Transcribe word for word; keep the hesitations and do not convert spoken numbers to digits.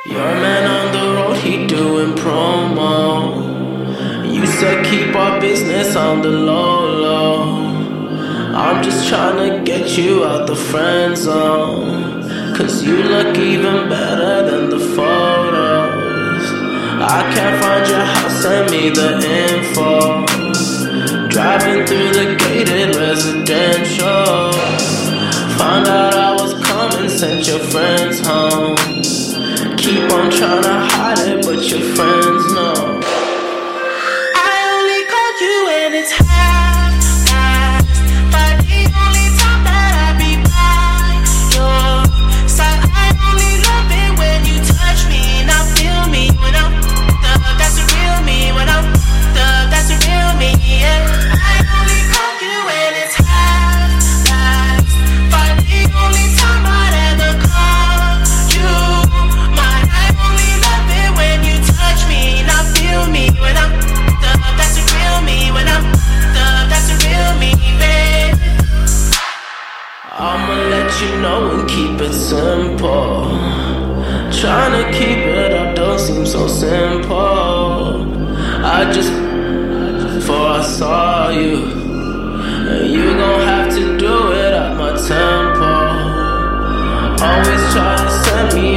Your man on the road, he doing promo. You said keep our business on the low, low. I'm just tryna get you out the friend zone, cause you look even better than the photos. I can't find your house, send me the info. Driving through the gated residential, found out I was coming, sent your friends home. Keep on tryna hide it, but your friends know. I only called you when it's half past, but the only time that I be by your side. I only love it when you touch me, now feel me when I'm up. That's the real me when I'm up. That's the real me, yeah. I only call you when it's half past, but the only time I'd ever call you mine. I only love it when you touch me, now feel me when I'm up. That's the real me when I'm up. That's the real me, babe. I'ma let you know and keep it simple. Tryna keep it up don't seem so simple. I just before I saw you, and you gon' have to do it at my tempo. Always try to send me